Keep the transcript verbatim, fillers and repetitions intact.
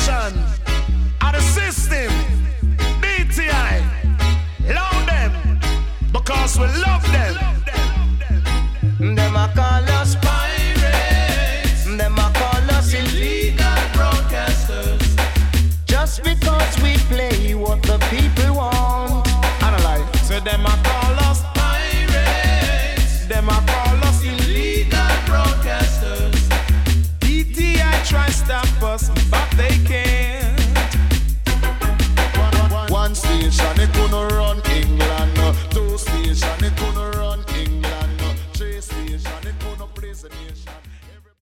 nation and the system, D T I, love them because we love them. Them a call us pirates, them a call us illegal broadcasters, just because we play what the people want. Analyze. So them a call us pirates, them a call us illegal broadcasters. D T I try stop us,